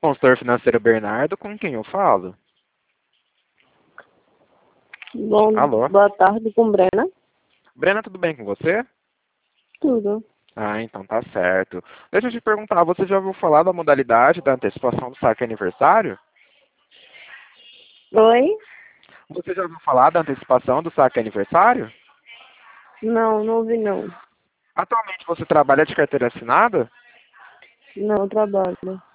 Consultor financeiro Bernardo, com quem eu falo? Bom, Alô? boa tarde, com Brena. Brena, tudo bem com você? Tudo. Ah, então tá certo. Deixa eu te perguntar, você já ouviu falar da modalidade da antecipação do saque aniversário? Oi? Você já ouviu falar da antecipação do saque aniversário? Não ouvi não. Atualmente você trabalha de carteira assinada? Não trabalho.